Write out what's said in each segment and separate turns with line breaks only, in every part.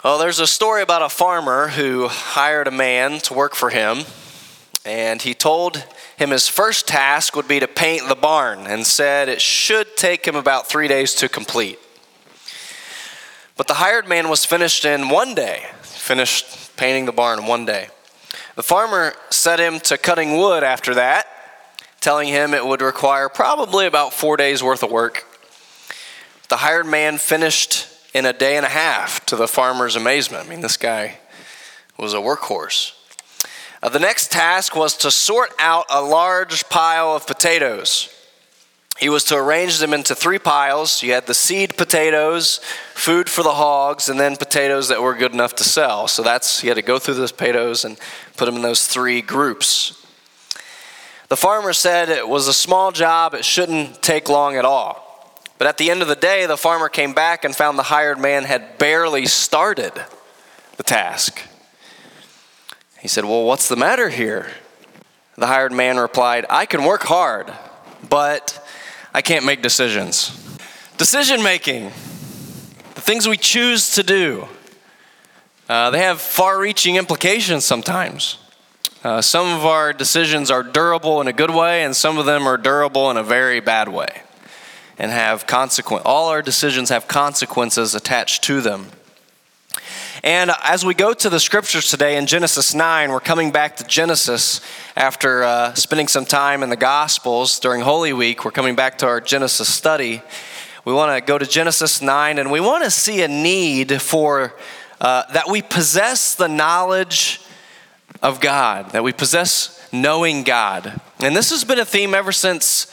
Well, there's a story about a farmer who hired a man to work for him, and he told him his first task would be to paint the barn and said it should take him about 3 days to complete. But the hired man was finished in 1 day, finished painting the barn in 1 day. The farmer set him to cutting wood after that, telling him it would require probably about 4 days worth of work. The hired man finished in a day and a half, to the farmer's amazement. I mean, this guy was a workhorse. The next task was to sort out a large pile of potatoes. He was to arrange them into 3 piles. You had the seed potatoes, food for the hogs, and then potatoes that were good enough to sell. So he had to go through those potatoes and put them in those 3 groups. The farmer said it was a small job. It shouldn't take long at all. But at the end of the day, the farmer came back and found the hired man had barely started the task. He said, "Well, what's the matter here?" The hired man replied, "I can work hard, but I can't make decisions." Decision making, the things we choose to do, they have far-reaching implications sometimes. Some of our decisions are durable in a good way, and some of them are durable in a very bad way and have consequences. All our decisions have consequences attached to them. And as we go to the scriptures today in Genesis 9, we're coming back to Genesis after spending some time in the Gospels during Holy Week. We're coming back to our Genesis study. We want to go to Genesis 9, and we want to see a need for that we possess the knowledge of God, that we possess knowing God. And this has been a theme ever since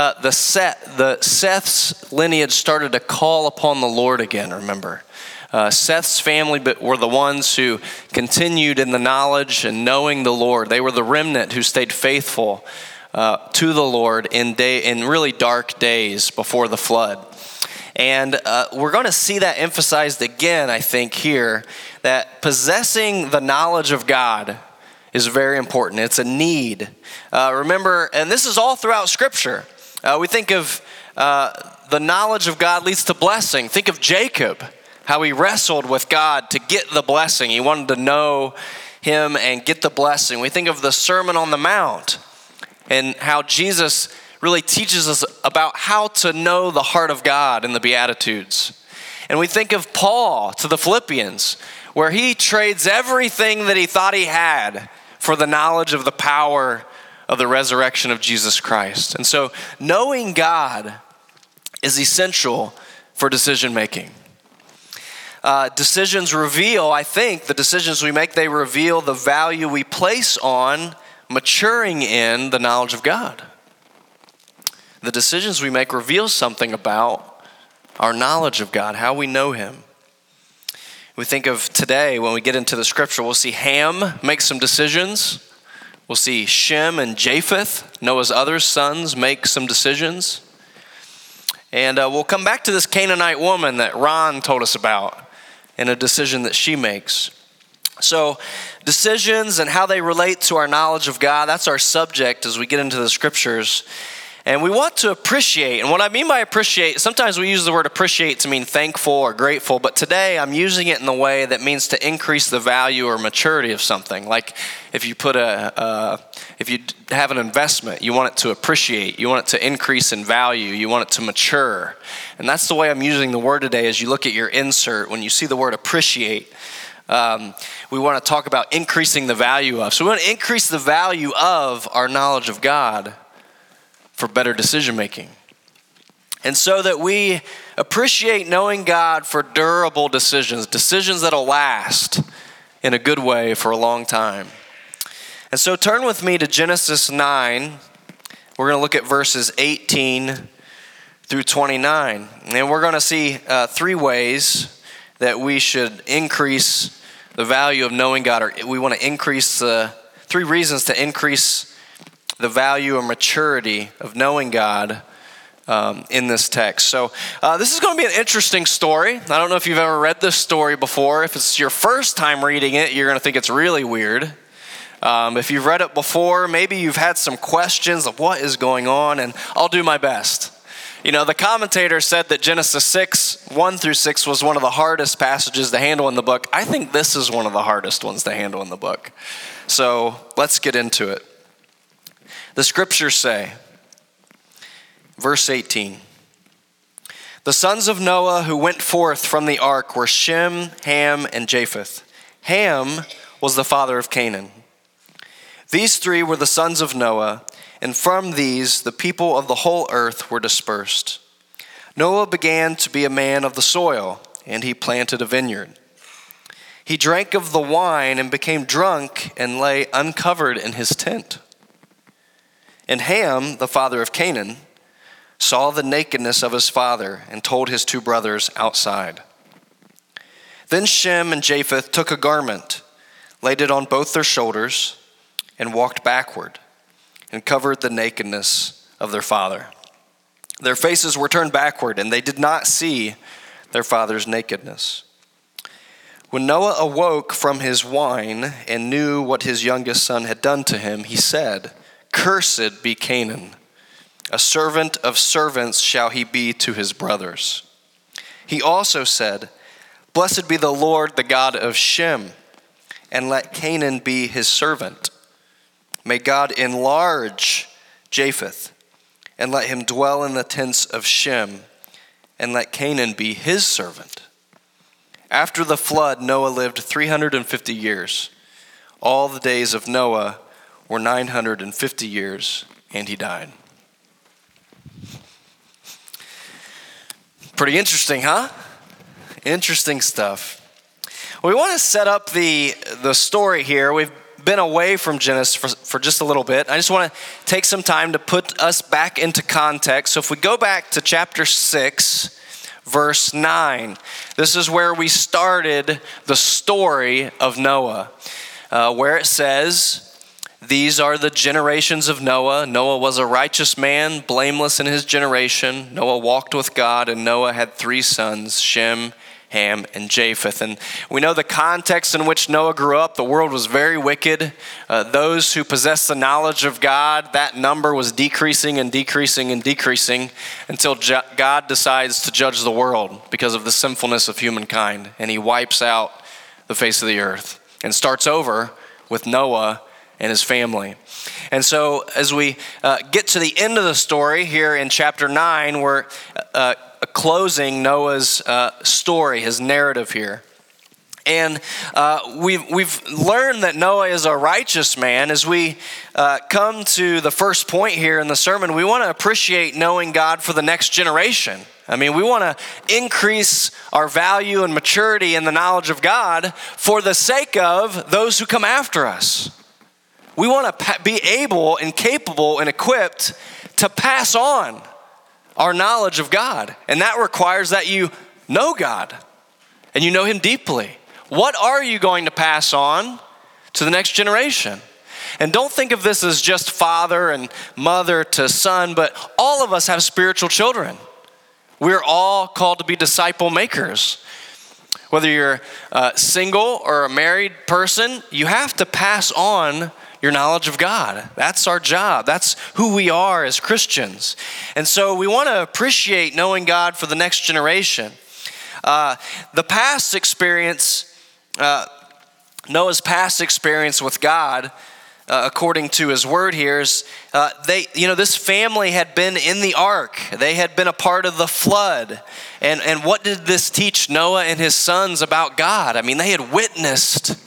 Seth's lineage started to call upon the Lord again, remember. Seth's family were the ones who continued in the knowledge and knowing the Lord. They were the remnant who stayed faithful to the Lord in really dark days before the flood. And we're going to see that emphasized again, I think, here, that possessing the knowledge of God is very important. It's a need. Remember, and this is all throughout Scripture. We think of the knowledge of God leads to blessing. Think of Jacob, how he wrestled with God to get the blessing. He wanted to know him and get the blessing. We think of the Sermon on the Mount and how Jesus really teaches us about how to know the heart of God in the Beatitudes. And we think of Paul to the Philippians, where he trades everything that he thought he had for the knowledge of the power of the resurrection of Jesus Christ. And so knowing God is essential for decision making. Decisions reveal, I think, the decisions we make, they reveal the value we place on maturing in the knowledge of God. The decisions we make reveal something about our knowledge of God, how we know Him. We think of today, when we get into the scripture, we'll see Ham make some decisions. We'll see Shem and Japheth, Noah's other sons, make some decisions. And we'll come back to this Canaanite woman that Ron told us about and a decision that she makes. So decisions and how they relate to our knowledge of God, that's our subject as we get into the scriptures. And we want to appreciate, and what I mean by appreciate, sometimes we use the word appreciate to mean thankful or grateful, but today I'm using it in the way that means to increase the value or maturity of something. Like if you if you have an investment, you want it to appreciate, you want it to increase in value, you want it to mature. And that's the way I'm using the word today as you look at your insert. When you see the word appreciate, we want to talk about increasing the value of. So we want to increase the value of our knowledge of God for better decision making. And so that we appreciate knowing God for durable decisions that'll last in a good way for a long time. And so turn with me to Genesis 9. We're going to look at verses 18 through 29. And we're going to see 3 ways that we should increase the value of knowing God, or we want to increase 3 reasons to increase the value and maturity of knowing God in this text. So this is going to be an interesting story. I don't know if you've ever read this story before. If it's your first time reading it, you're going to think it's really weird. If you've read it before, maybe you've had some questions of what is going on, and I'll do my best The commentator said that Genesis 6, 1 through 6 was one of the hardest passages to handle in the book. I think this is one of the hardest ones to handle in the book. So let's get into it. The scriptures say, verse 18, the sons of Noah who went forth from the ark were Shem, Ham, and Japheth. Ham was the father of Canaan. These three were the sons of Noah, and from these the people of the whole earth were dispersed. Noah began to be a man of the soil, and he planted a vineyard. He drank of the wine and became drunk and lay uncovered in his tent. And Ham, the father of Canaan, saw the nakedness of his father and told his two brothers outside. Then Shem and Japheth took a garment, laid it on both their shoulders, and walked backward and covered the nakedness of their father. Their faces were turned backward, and they did not see their father's nakedness. When Noah awoke from his wine and knew what his youngest son had done to him, he said, "Cursed be Canaan. A servant of servants shall he be to his brothers." He also said, "Blessed be the Lord, the God of Shem, and let Canaan be his servant. May God enlarge Japheth, and let him dwell in the tents of Shem, and let Canaan be his servant." After the flood, Noah lived 350 years. All the days of Noah were 950 years, and he died. Pretty interesting, huh? Interesting stuff. We want to set up the story here. We've been away from Genesis for just a little bit. I just want to take some time to put us back into context. So if we go back to chapter 6, verse 9, this is where we started the story of Noah, where it says, "These are the generations of Noah. Noah was a righteous man, blameless in his generation. Noah walked with God, and Noah had 3 sons, Shem, Ham, and Japheth." And we know the context in which Noah grew up. The world was very wicked. Those who possessed the knowledge of God, that number was decreasing and decreasing and decreasing until God decides to judge the world because of the sinfulness of humankind. And he wipes out the face of the earth and starts over with Noah and his family. And so as we get to the end of the story here in chapter 9, we're closing Noah's story, his narrative here. And we've learned that Noah is a righteous man. As we come to the first point here in the sermon, we want to appreciate knowing God for the next generation. I mean, we want to increase our value and maturity in the knowledge of God for the sake of those who come after us. We want to be able and capable and equipped to pass on our knowledge of God. And that requires that you know God and you know him deeply. What are you going to pass on to the next generation? And don't think of this as just father and mother to son, but all of us have spiritual children. We're all called to be disciple makers. Whether you're single or a married person, you have to pass on your knowledge of God. That's our job. That's who we are as Christians. And so we want to appreciate knowing God for the next generation. The past experience, Noah's past experience with God, according to his word here, is this family had been in the ark. They had been a part of the flood. And what did this teach Noah and his sons about God? I mean, they had witnessed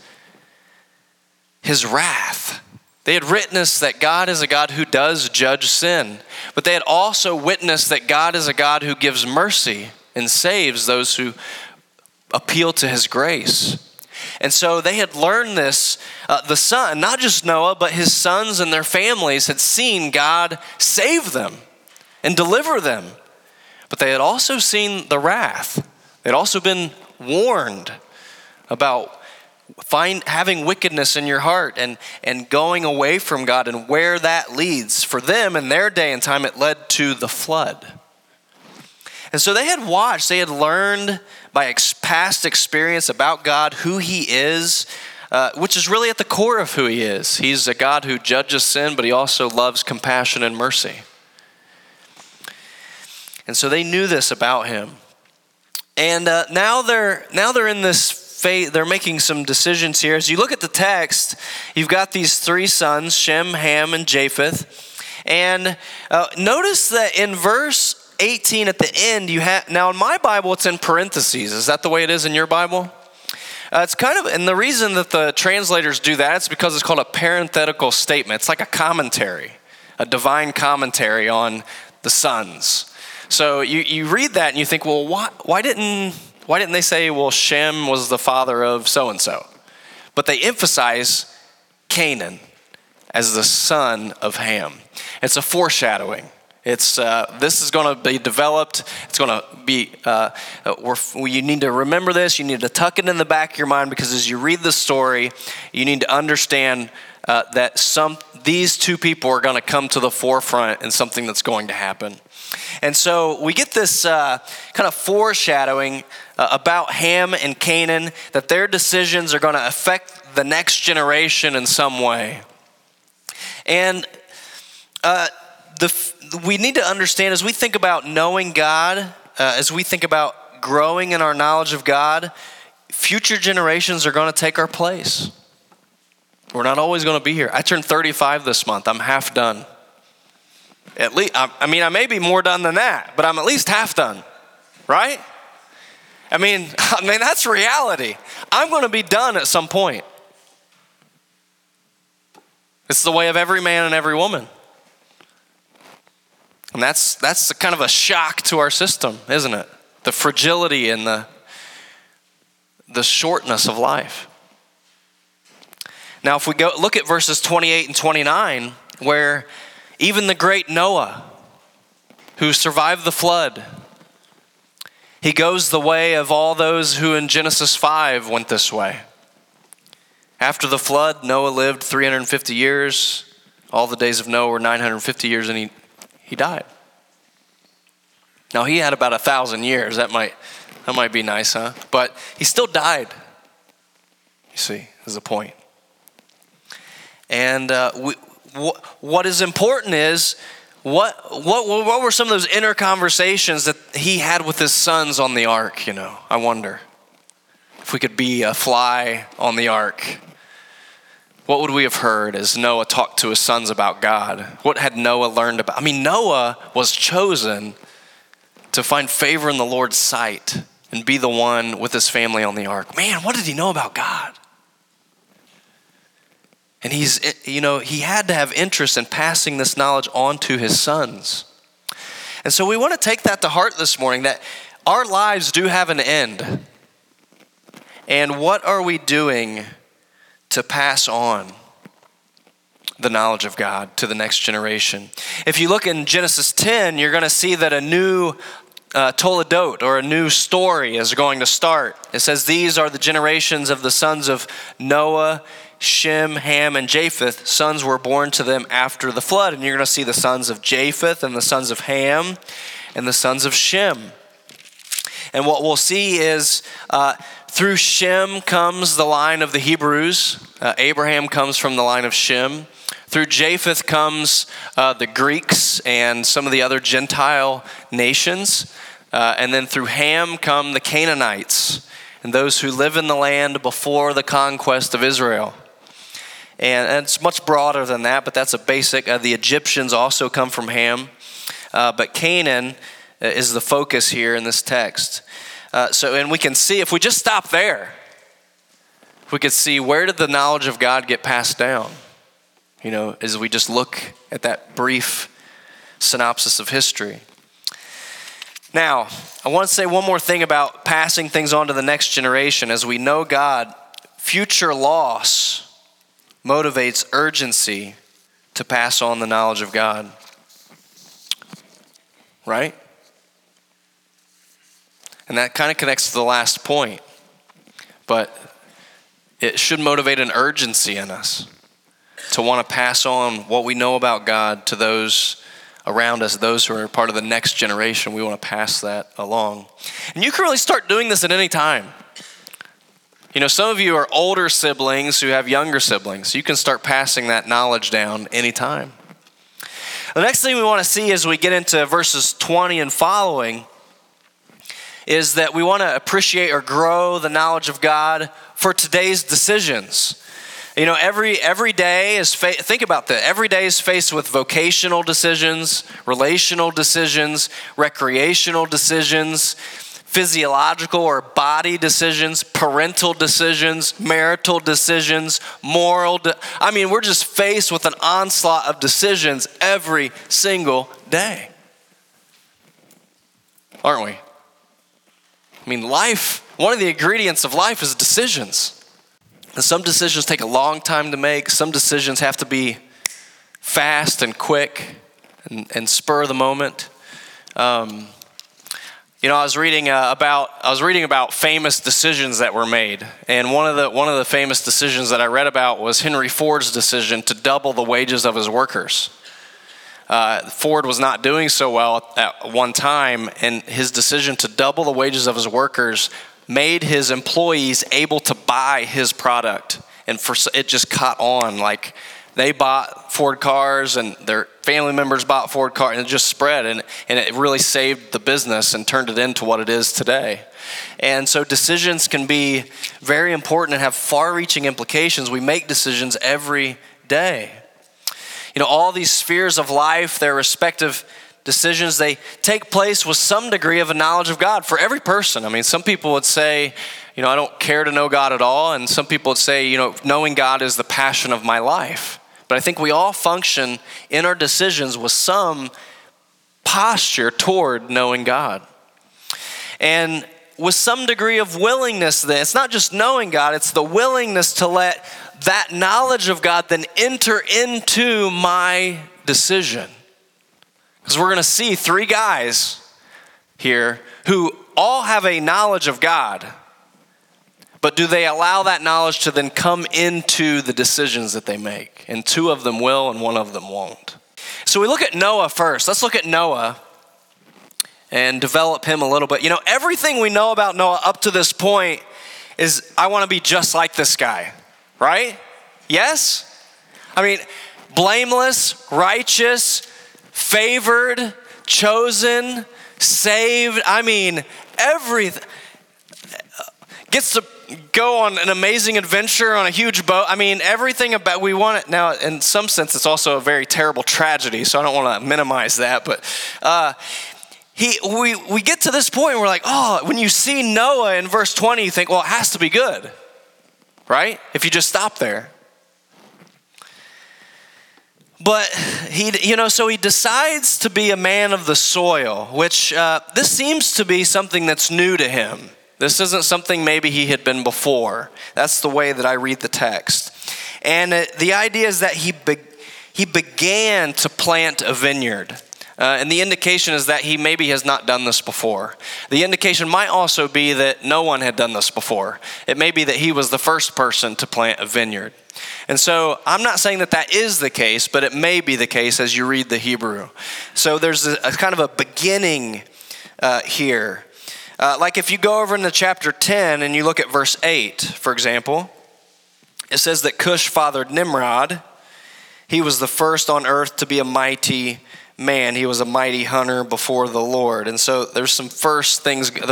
his wrath. They had witnessed that God is a God who does judge sin, but they had also witnessed that God is a God who gives mercy and saves those who appeal to his grace. And so they had learned this. The son, not just Noah, but his sons and their families had seen God save them and deliver them. But they had also seen the wrath. They'd also been warned about having wickedness in your heart and going away from God and where that leads. For them in their day and time, it led to the flood. And so they had watched, they had learned by past experience about God, who he is, which is really at the core of who he is. He's a God who judges sin, but he also loves compassion and mercy. And so they knew this about him. And now they're in this phase. They're making some decisions here. As you look at the text, you've got these three sons, Shem, Ham, and Japheth. And notice that in verse 18 at the end, now in my Bible, it's in parentheses. Is that the way it is in your Bible? It's kind of, and the reason that the translators do that is because it's called a parenthetical statement. It's like a commentary, a divine commentary on the sons. So you read that and you think, well, why didn't they say, well, Shem was the father of so-and-so? But they emphasize Canaan as the son of Ham. It's a foreshadowing. This is going to be developed. It's going to be, you need to remember this. You need to tuck it in the back of your mind, because as you read the story, you need to understand that these two people are going to come to the forefront in something that's going to happen. And so we get this kind of foreshadowing about Ham and Canaan, that their decisions are going to affect the next generation in some way. And we need to understand, as we think about knowing God, as we think about growing in our knowledge of God, future generations are going to take our place. We're not always going to be here. I turned 35 this month. I'm half done. At least, I may be more done than that, but I'm at least half done, right? I mean, that's reality. I'm going to be done at some point. It's the way of every man and every woman. And that's kind of a shock to our system, isn't it? The fragility and the shortness of life. Now, if we go look at verses 28 and 29, where even the great Noah, who survived the flood, he goes the way of all those who in Genesis 5 went this way. After the flood, Noah lived 350 years. All the days of Noah were 950 years, and he died. Now, he had about 1,000 years. That might be nice, huh? But he still died. You see, is the point. And what is important is, what were some of those inner conversations that he had with his sons on the ark, I wonder. If we could be a fly on the ark, what would we have heard as Noah talked to his sons about God? What had Noah learned about? Noah was chosen to find favor in the Lord's sight and be the one with his family on the ark. Man, what did he know about God? And he had to have interest in passing this knowledge on to his sons. And so we want to take that to heart this morning, that our lives do have an end. And what are we doing to pass on the knowledge of God to the next generation? If you look in Genesis 10, you're going to see that a new Toledot, or a new story, is going to start. It says, these are the generations of the sons of Noah, Shem, Ham, and Japheth. Sons were born to them after the flood. And you're going to see the sons of Japheth and the sons of Ham and the sons of Shem. And what we'll see is through Shem comes the line of the Hebrews. Abraham comes from the line of Shem. Through Japheth comes the Greeks and some of the other Gentile nations. And then through Ham come the Canaanites and those who live in the land before the conquest of Israel. And it's much broader than that, but that's a basic. The Egyptians also come from Ham. But Canaan is the focus here in this text. And we can see, if we just stop there, we could see, where did the knowledge of God get passed down? As we just look at that brief synopsis of history. Now, I want to say one more thing about passing things on to the next generation. As we know God, future loss motivates urgency to pass on the knowledge of God. Right? And that kind of connects to the last point. But it should motivate an urgency in us to want to pass on what we know about God to those around us, those who are part of the next generation. We want to pass that along. And you can really start doing this at any time. Some of you are older siblings who have younger siblings. You can start passing that knowledge down anytime. The next thing we want to see as we get into verses 20 and following is that we want to appreciate or grow the knowledge of God for today's decisions. You know, every day is, think about that. Every day is faced with vocational decisions, relational decisions, recreational decisions, physiological or body decisions, parental decisions, marital decisions, we're just faced with an onslaught of decisions every single day. Aren't we? I mean, life, one of the ingredients of life is decisions. And some decisions take a long time to make. Some decisions have to be fast and quick and spur of the moment. I was reading about famous decisions that were made, and one of the famous decisions that I read about was Henry Ford's decision to double the wages of his workers. Ford was not doing so well at one time, and his decision to double the wages of his workers made his employees able to buy his product. And it just caught on. Like, they bought Ford cars and their family members bought Ford cars, and it just spread, and it really saved the business and turned it into what it is today. And so decisions can be very important and have far-reaching implications. We make decisions every day. You know, all these spheres of life, their respective decisions, they take place with some degree of a knowledge of God for every person. I mean, some people would say, I don't care to know God at all. And some people would say, knowing God is the passion of my life. But I think we all function in our decisions with some posture toward knowing God. And with some degree of willingness then, it's not just knowing God, it's the willingness to let that knowledge of God then enter into my decision. Because we're going to see three guys here who all have a knowledge of God, but do they allow that knowledge to then come into the decisions that they make? And two of them will and one of them won't. So we look at Noah first. Let's look at Noah and develop him a little bit. Everything we know about Noah up to this point is, I want to be just like this guy, right? Yes? I mean, blameless, righteous, favored, chosen, saved. I mean, everything. Gets to go on an amazing adventure on a huge boat. I mean, everything about, we want it. Now, in some sense, it's also a very terrible tragedy, so I don't want to minimize that. But we get to this point and we're like, when you see Noah in verse 20, you think, well, it has to be good, right? If you just stop there. But so he decides to be a man of the soil, which this seems to be something that's new to him. This isn't something maybe he had been before. That's the way that I read the text. And the idea is that he began to plant a vineyard. And the indication is that he maybe has not done this before. The indication might also be that no one had done this before. It may be that he was the first person to plant a vineyard. And so I'm not saying that that is the case, but it may be the case as you read the Hebrew. So there's a kind of a beginning here. Like if you go over into chapter 10 and you look at verse 8, for example, it says that Cush fathered Nimrod. He was the first on earth to be a mighty man. He was a mighty hunter before the Lord. And so there's some firsts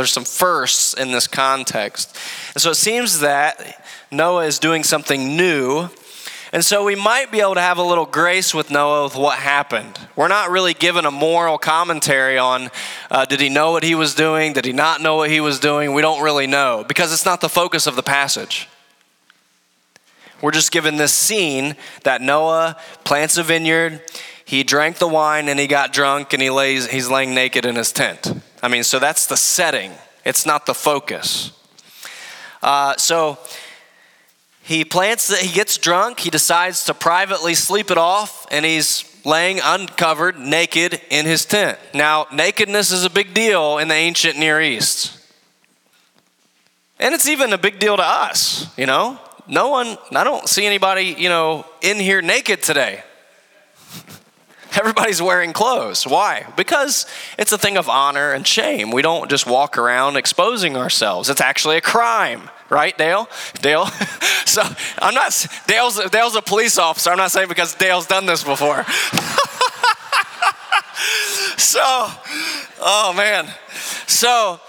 in this context. And so it seems that Noah is doing something new. And so we might be able to have a little grace with Noah with what happened. We're not really given a moral commentary on did he know what he was doing? Did he not know what he was doing? We don't really know because it's not the focus of the passage. We're just given this scene that Noah plants a vineyard, he drank the wine and he got drunk and he's laying naked in his tent. I mean, so that's the setting. It's not the focus. So he gets drunk, he decides to privately sleep it off, and he's laying uncovered, naked in his tent. Now, nakedness is a big deal in the ancient Near East. And it's even a big deal to us, I don't see anybody, in here naked today. Everybody's wearing clothes. Why? Because it's a thing of honor and shame. We don't just walk around exposing ourselves. It's actually a crime. Right, Dale? So Dale's a police officer. I'm not saying because Dale's done this before. So, oh man. So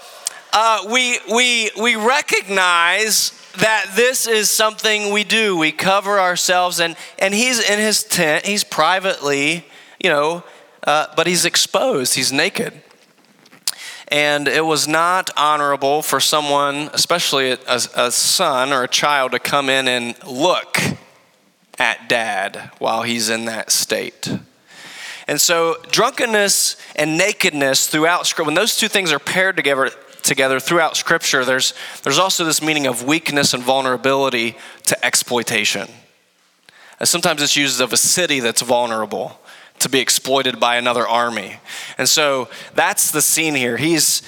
we recognize that this is something we do. We cover ourselves, and he's in his tent. He's privately, but he's exposed. He's naked. And it was not honorable for someone, especially a son or a child, to come in and look at dad while he's in that state. And so drunkenness and nakedness throughout Scripture, when those two things are paired together throughout Scripture, there's also this meaning of weakness and vulnerability to exploitation. And sometimes it's used of a city that's vulnerable to be exploited by another army. And so that's the scene here. He's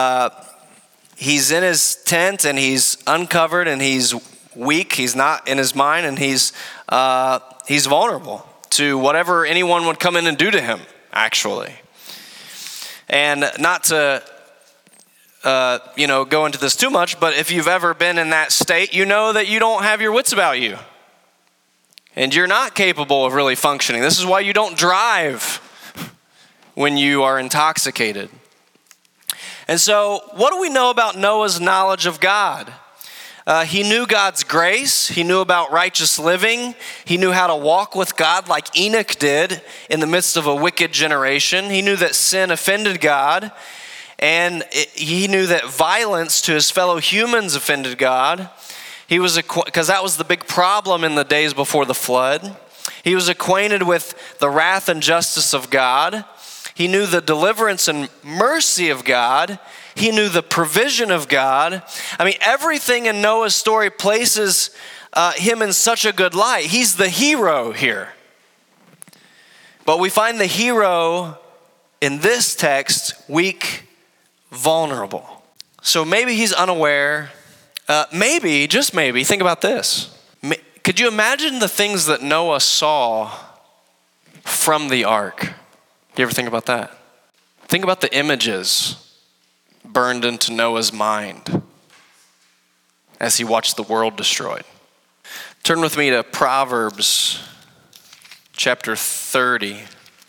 in his tent and he's uncovered and he's weak. He's not in his mind, and he's vulnerable to whatever anyone would come in and do to him, actually. And not to go into this too much, but if you've ever been in that state, you know that you don't have your wits about you. And you're not capable of really functioning. This is why you don't drive when you are intoxicated. And so, what do we know about Noah's knowledge of God? He knew God's grace. He knew about righteous living. He knew how to walk with God like Enoch did in the midst of a wicked generation. He knew that sin offended God. And he knew that violence to his fellow humans offended God. He was because that was the big problem in the days before the flood. He was acquainted with the wrath and justice of God. He knew the deliverance and mercy of God. He knew the provision of God. I mean, everything in Noah's story places him in such a good light. He's the hero here. But we find the hero in this text weak, vulnerable. So maybe he's unaware. Maybe, just maybe, think about this. Could you imagine the things that Noah saw from the ark? You ever think about that? Think about the images burned into Noah's mind as he watched the world destroyed. Turn with me to Proverbs chapter 31.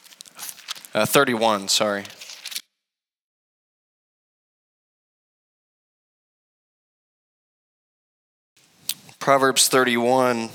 Proverbs 31.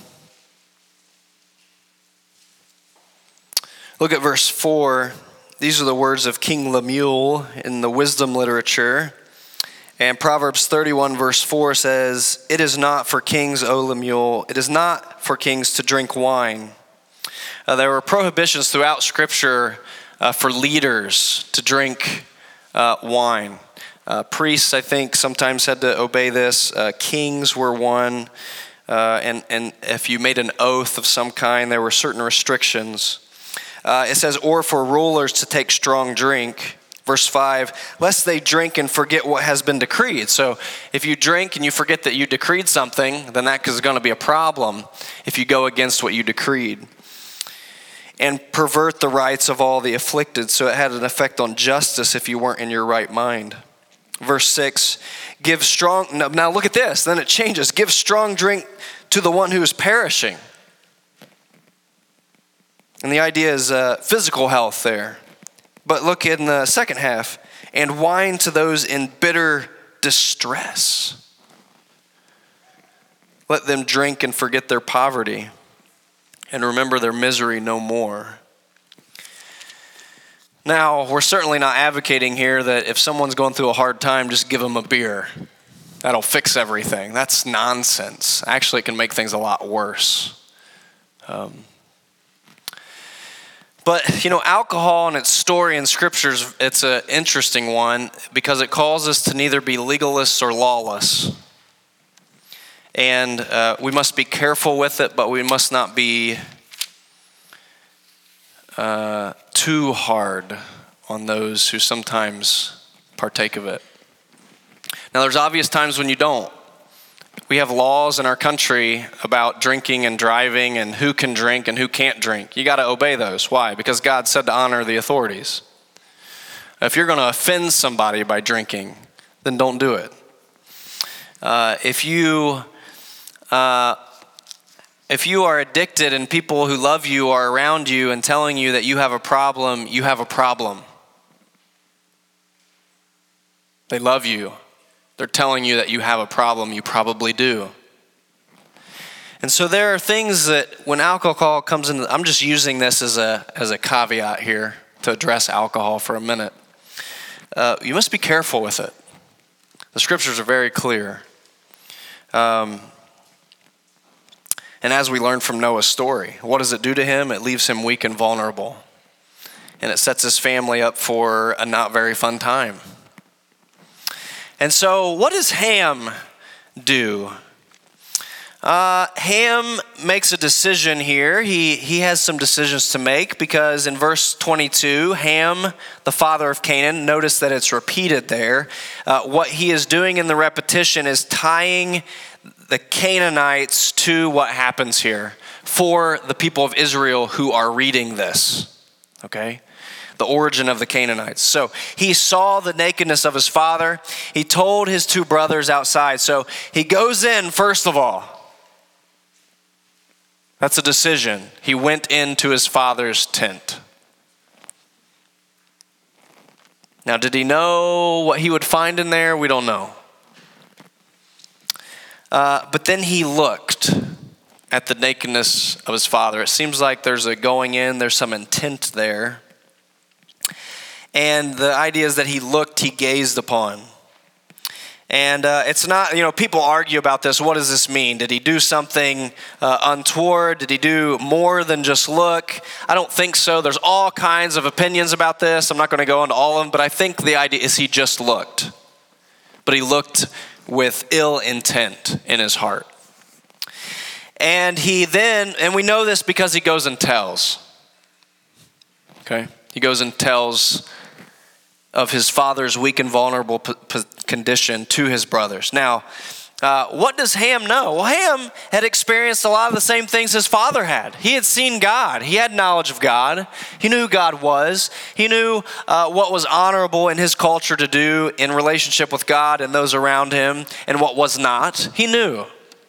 Look at verse 4. These are the words of King Lemuel in the wisdom literature. And Proverbs 31 verse 4 says, "It is not for kings, O Lemuel, it is not for kings to drink wine." There were prohibitions throughout Scripture for leaders to drink wine. Priests, I think, sometimes had to obey this. Kings were one. And if you made an oath of some kind, there were certain restrictions. It says, or for rulers to take strong drink. Verse 5, lest they drink and forget what has been decreed. So if you drink and you forget that you decreed something, then that is going to be a problem if you go against what you decreed. And pervert the rights of all the afflicted. So it had an effect on justice if you weren't in your right mind. Verse 6, give strong, now look at this, then it changes. Give strong drink to the one who is perishing. And the idea is physical health there. But look in the second half, and wine to those in bitter distress. Let them drink and forget their poverty, and remember their misery no more. Now, we're certainly not advocating here that if someone's going through a hard time, just give them a beer. That'll fix everything. That's nonsense. Actually, it can make things a lot worse. But, alcohol and its story in Scriptures, it's an interesting one because it calls us to neither be legalists or lawless. And we must be careful with it, but we must not be too hard on those who sometimes partake of it. Now, there's obvious times when you don't. We have laws in our country about drinking and driving and who can drink and who can't drink. You got to obey those. Why? Because God said to honor the authorities. If you're going to offend somebody by drinking, then don't do it. If you are addicted and people who love you are around you and telling you that you have a problem, you have a problem. They love you. They're telling you that you have a problem. You probably do. And so there are things that when alcohol comes in, I'm just using this as a caveat here to address alcohol for a minute. You must be careful with it. The scriptures are very clear. And as we learned from Noah's story, what does it do to him? It leaves him weak and vulnerable. And it sets his family up for a not very fun time. And so what does Ham do? Ham makes a decision here. He has some decisions to make because in verse 22, Ham, the father of Canaan, notice that it's repeated there. What he is doing in the repetition is tying the Canaanites to what happens here for the people of Israel who are reading this. Okay? The origin of the Canaanites. So he saw the nakedness of his father. He told his two brothers outside. So he goes in first of all. That's a decision. He went into his father's tent. Now, did he know what he would find in there? We don't know. But then he looked at the nakedness of his father. It seems like there's a going in, there's some intent there. And the idea is that he looked, he gazed upon. And it's not, people argue about this. What does this mean? Did he do something untoward? Did he do more than just look? I don't think so. There's all kinds of opinions about this. I'm not going to go into all of them, but I think the idea is he just looked. But he looked with ill intent in his heart. And and we know this because he goes and tells. Okay? He goes and tells of his father's weak and vulnerable condition to his brothers. Now, what does Ham know? Well, Ham had experienced a lot of the same things his father had. He had seen God. He had knowledge of God. He knew who God was. He knew what was honorable in his culture to do in relationship with God and those around him, and what was not. He knew.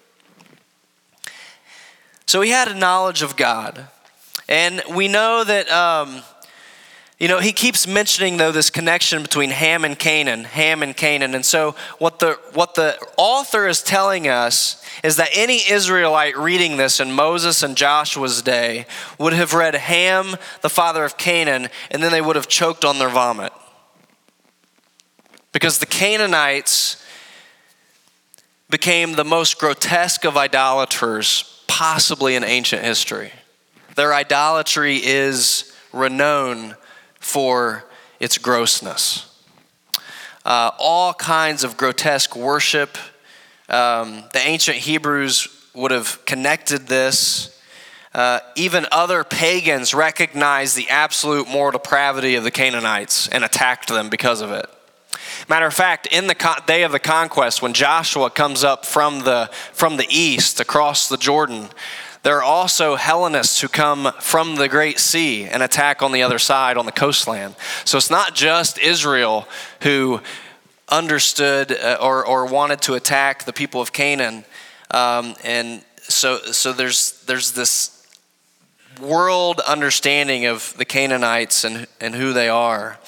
So he had a knowledge of God. And we know that he keeps mentioning, though, this connection between Ham and Canaan. And so what the author is telling us is that any Israelite reading this in Moses and Joshua's day would have read Ham, the father of Canaan, and then they would have choked on their vomit. Because the Canaanites became the most grotesque of idolaters possibly in ancient history. Their idolatry is renowned for its grossness. All kinds of grotesque worship. The ancient Hebrews would have connected this. Even other pagans recognized the absolute moral depravity of the Canaanites and attacked them because of it. Matter of fact, in the day of the conquest, when Joshua comes up from the east across the Jordan, there are also Hellenists who come from the Great Sea and attack on the other side on the coastland. So it's not just Israel who understood or wanted to attack the people of Canaan. And so there's this world understanding of the Canaanites and who they are.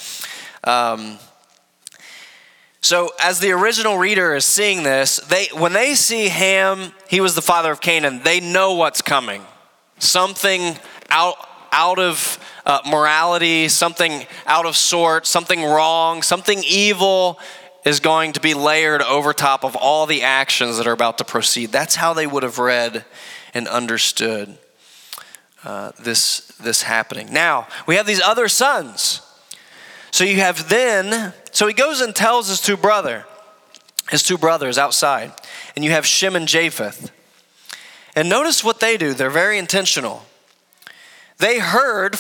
So as the original reader is seeing this, when they see Ham, he was the father of Canaan, they know what's coming. Something out of morality, something out of sort, something wrong, something evil is going to be layered over top of all the actions that are about to proceed. That's how they would have read and understood this happening. Now, we have these other sons. So he goes and tells his two brothers outside. And you have Shem and Japheth. And notice what they do. They're very intentional. They heard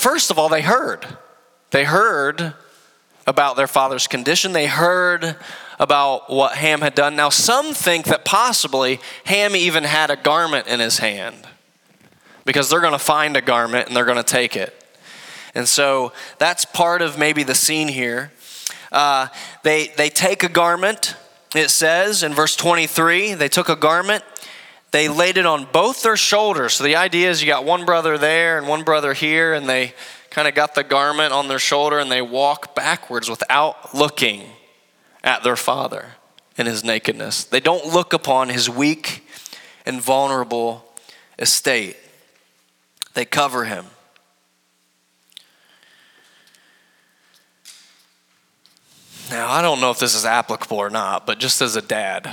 about their father's condition. They heard about what Ham had done. Now, some think that possibly Ham even had a garment in his hand, because they're going to find a garment and they're going to take it. And so that's part of maybe the scene here. They take a garment, it says in verse 23, they took a garment, they laid it on both their shoulders. So the idea is you got one brother there and one brother here, and they kind of got the garment on their shoulder and they walk backwards without looking at their father in his nakedness. They don't look upon his weak and vulnerable estate. They cover him. Now, I don't know if this is applicable or not, but just as a dad,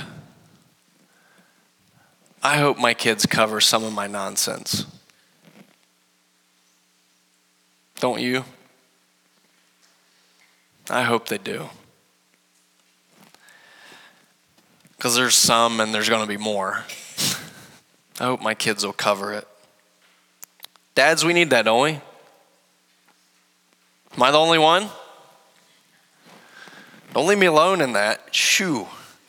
I hope my kids cover some of my nonsense. Don't you? I hope they do. Because there's some and there's going to be more. I hope my kids will cover it. Dads, we need that, don't we? Am I the only one? Don't leave me alone in that. Shoo.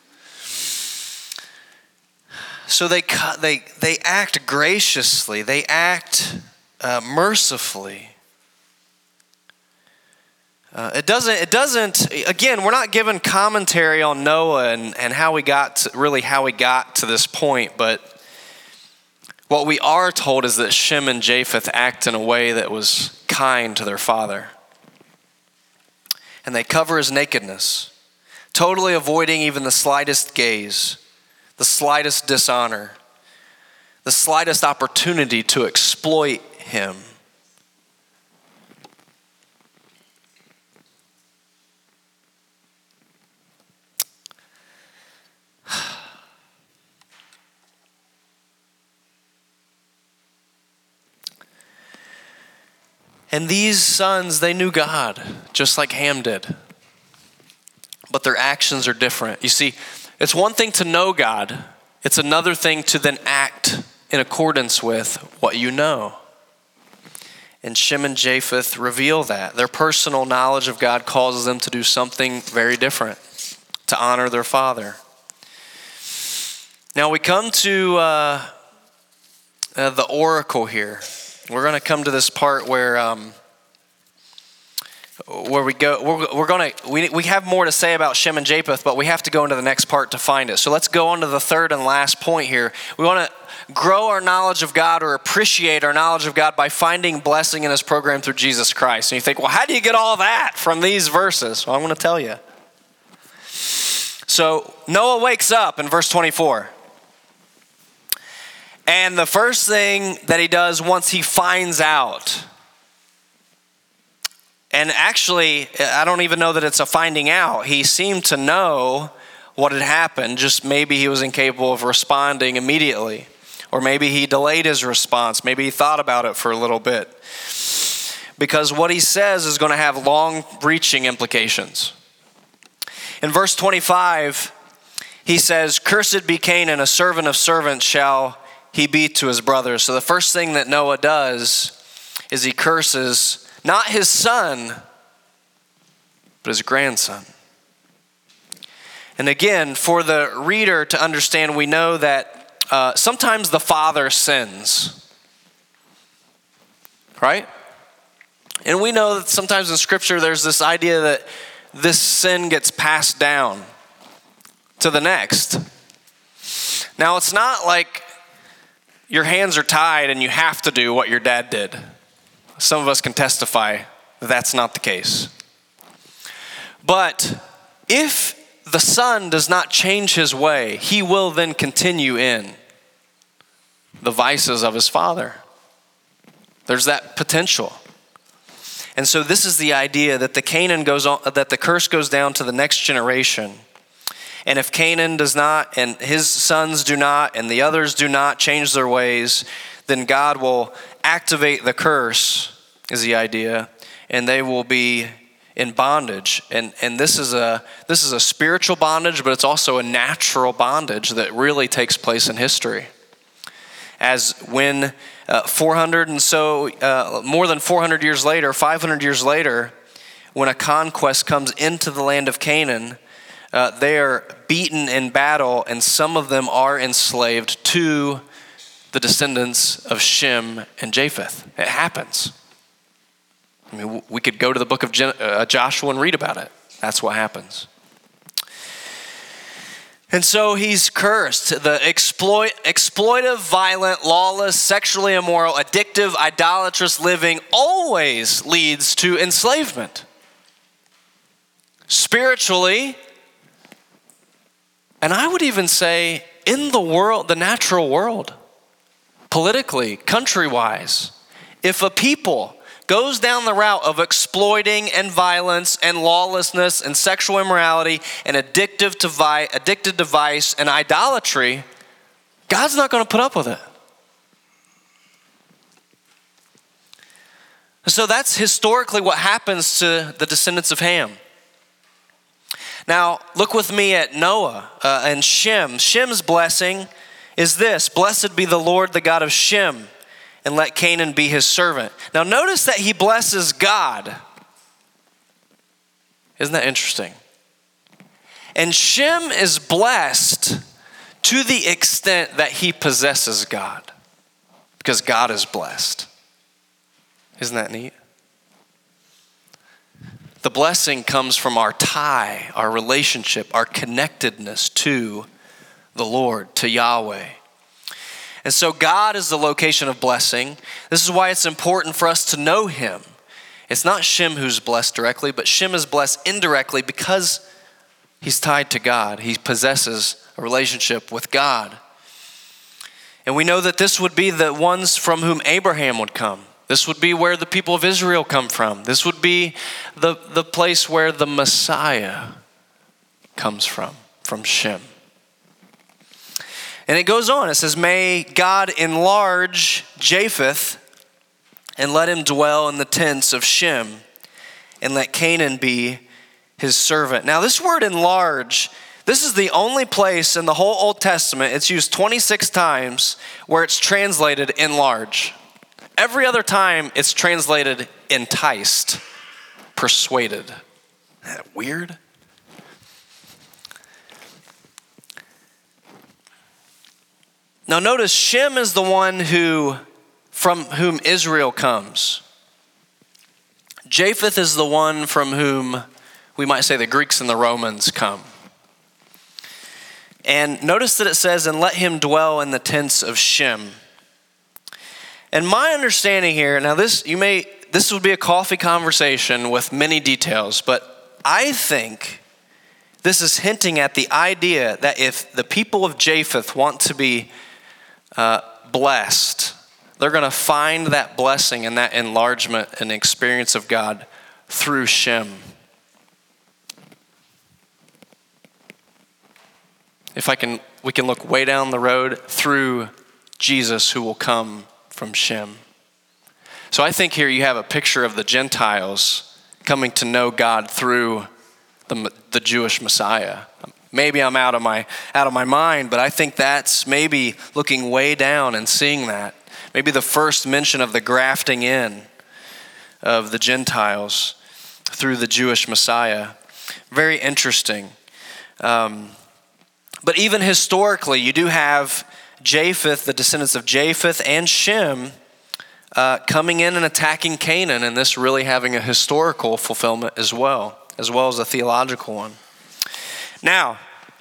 So they act graciously. They act mercifully. It doesn't. Again, we're not given commentary on Noah and how he got to this point, but what we are told is that Shem and Japheth act in a way that was kind to their father. And they cover his nakedness, totally avoiding even the slightest gaze, the slightest dishonor, the slightest opportunity to exploit him. And these sons, they knew God, just like Ham did. But their actions are different. You see, it's one thing to know God. It's another thing to then act in accordance with what you know. And Shem and Japheth reveal that. Their personal knowledge of God causes them to do something very different, to honor their father. Now we come to the oracle here. We're going to come to this part where we go. We have more to say about Shem and Japheth, but we have to go into the next part to find it. So let's go on to the third and last point here. We want to grow our knowledge of God or appreciate our knowledge of God by finding blessing in His program through Jesus Christ. And you think, well, how do you get all that from these verses? Well, I'm going to tell you. So Noah wakes up in verse 24. And the first thing that he does once he finds out, and actually, I don't even know that it's a finding out. He seemed to know what had happened, just maybe he was incapable of responding immediately. Or maybe he delayed his response. Maybe he thought about it for a little bit. Because what he says is going to have long-reaching implications. In verse 25, he says, "Cursed be Canaan, a servant of servants shall he be to his brothers." So the first thing that Noah does is he curses not his son, but his grandson. And again, for the reader to understand, we know that sometimes the father sins, right? And we know that sometimes in Scripture there's this idea that this sin gets passed down to the next. Now, it's not like your hands are tied and you have to do what your dad did. Some of us can testify that that's not the case. But if the son does not change his way, he will then continue in the vices of his father. There's that potential. And so this is the idea that the curse goes down to the next generation. And if Canaan does not, and his sons do not, and the others do not change their ways, then God will activate the curse, is the idea, and they will be in bondage. And this is a spiritual bondage, but it's also a natural bondage that really takes place in history. As when more than 400 years later, 500 years later, when a conquest comes into the land of Canaan, they are beaten in battle, and some of them are enslaved to the descendants of Shem and Japheth. It happens. I mean, we could go to the book of Joshua and read about it. That's what happens. And so he's cursed. The exploitive, violent, lawless, sexually immoral, addictive, idolatrous living always leads to enslavement. Spiritually, And I would even say in the world, the natural world, politically, country-wise, if a people goes down the route of exploiting and violence and lawlessness and sexual immorality and addicted to vice and idolatry, God's not going to put up with it. So that's historically what happens to the descendants of Ham. Now, look with me at Noah and Shem. Shem's blessing is this: blessed be the Lord, the God of Shem, and let Canaan be his servant. Now notice that he blesses God. Isn't that interesting? And Shem is blessed to the extent that he possesses God, because God is blessed. Isn't that neat? The blessing comes from our tie, our relationship, our connectedness to the Lord, to Yahweh. And so God is the location of blessing. This is why it's important for us to know him. It's not Shem who's blessed directly, but Shem is blessed indirectly because he's tied to God. He possesses a relationship with God. And we know that this would be the ones from whom Abraham would come. This would be where the people of Israel come from. This would be the place where the Messiah comes from Shem. And it goes on, it says, may God enlarge Japheth and let him dwell in the tents of Shem and let Canaan be his servant. Now this word enlarge, this is the only place in the whole Old Testament, it's used 26 times where it's translated enlarge. Every other time it's translated enticed, persuaded. Isn't that weird? Now notice Shem is the one from whom Israel comes. Japheth is the one from whom we might say the Greeks and the Romans come. And notice that it says, and let him dwell in the tents of Shem. And my understanding here, now this would be a coffee conversation with many details, but I think this is hinting at the idea that if the people of Japheth want to be blessed, they're going to find that blessing and that enlargement and experience of God through Shem. We can look way down the road through Jesus, who will come from Shem. So I think here you have a picture of the Gentiles coming to know God through the Jewish Messiah. Maybe I'm out of my mind, but I think that's maybe looking way down and seeing that. Maybe the first mention of the grafting in of the Gentiles through the Jewish Messiah. Very interesting. But even historically, you do have Japheth, the descendants of Japheth and Shem, coming in and attacking Canaan, and this really having a historical fulfillment as well as a theological one. Now,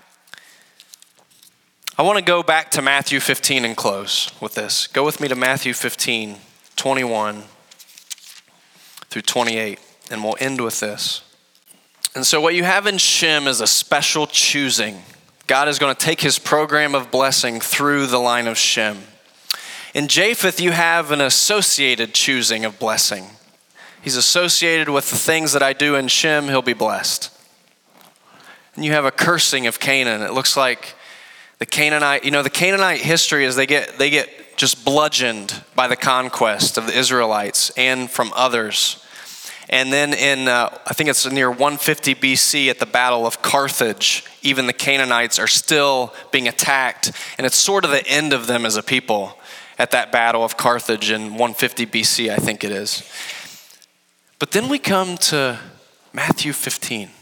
I want to go back to Matthew 15 and close with this. Go with me to Matthew 15, 21 through 28, and we'll end with this. And so what you have in Shem is a special choosing. God is going to take his program of blessing through the line of Shem. In Japheth, you have an associated choosing of blessing. He's associated with the things that I do in Shem, he'll be blessed. And you have a cursing of Canaan. It looks like the Canaanite history is they get just bludgeoned by the conquest of the Israelites and from others. And then in, I think it's near 150 BC at the Battle of Carthage, even the Canaanites are still being attacked. And it's sort of the end of them as a people at that Battle of Carthage in 150 BC, I think it is. But then we come to Matthew 15.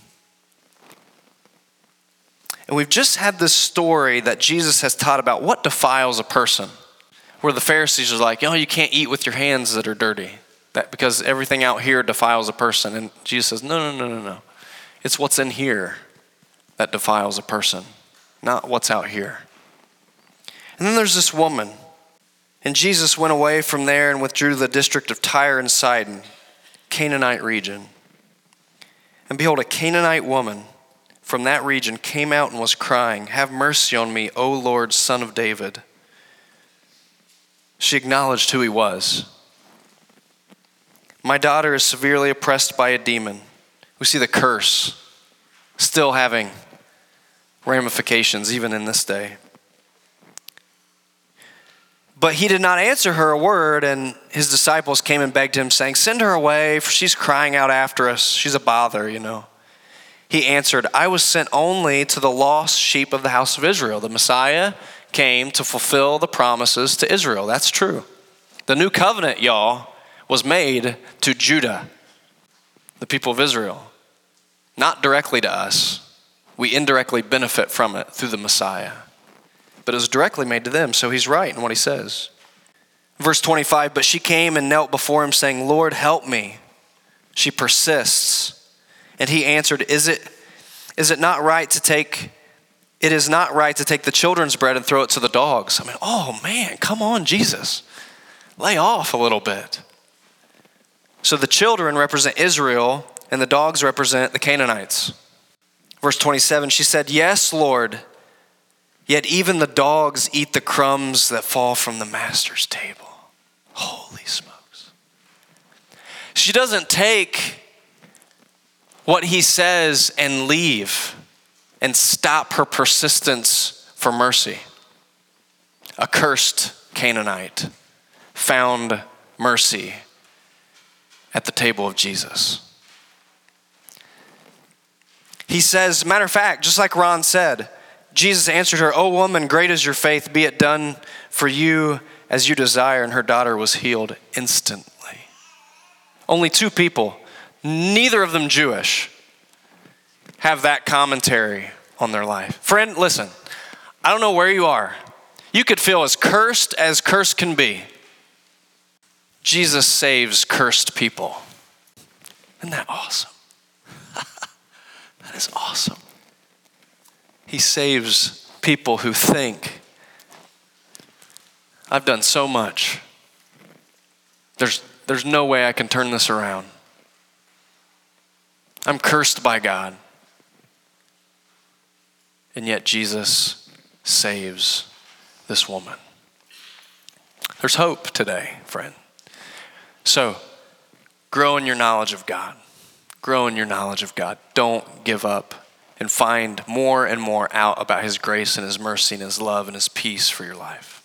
And we've just had this story that Jesus has taught about what defiles a person, where the Pharisees are like, you can't eat with your hands that are dirty, that because everything out here defiles a person. And Jesus says, no. It's what's in here that defiles a person, not what's out here. And then there's this woman. And Jesus went away from there and withdrew to the district of Tyre and Sidon, Canaanite region. And behold, a Canaanite woman from that region came out and was crying, "Have mercy on me, O Lord, Son of David." She acknowledged who he was. "My daughter is severely oppressed by a demon." We see the curse still having ramifications even in this day. But he did not answer her a word, and his disciples came and begged him, saying, "Send her away, for she's crying out after us. She's a bother, He answered, "I was sent only to the lost sheep of the house of Israel." The Messiah came to fulfill the promises to Israel. That's true. The new covenant, y'all, was made to Judah, the people of Israel, not directly to us. We indirectly benefit from it through the Messiah. But it was directly made to them, so he's right in what he says. Verse 25, "But she came and knelt before him, saying, 'Lord, help me.' She persists. And he answered, Is it not right to take the children's bread and throw it to the dogs?" I mean, oh man, come on, Jesus. Lay off a little bit. So the children represent Israel, and the dogs represent the Canaanites. Verse 27, she said, "Yes, Lord, yet even the dogs eat the crumbs that fall from the master's table." Holy smokes. She doesn't take what he says and leave and stop her persistence for mercy. A cursed Canaanite found mercy at the table of Jesus. He says, matter of fact, just like Ron said, Jesus answered her, "O woman, great is your faith. Be it done for you as you desire." And her daughter was healed instantly. Only two people, neither of them Jewish, have that commentary on their life. Friend, listen, I don't know where you are. You could feel as cursed can be. Jesus saves cursed people. Isn't that awesome? That is awesome. He saves people who think, "I've done so much. There's no way I can turn this around. I'm cursed by God." And yet Jesus saves this woman. There's hope today, friend. So, grow in your knowledge of God. Grow in your knowledge of God. Don't give up, and find more and more out about his grace and his mercy and his love and his peace for your life.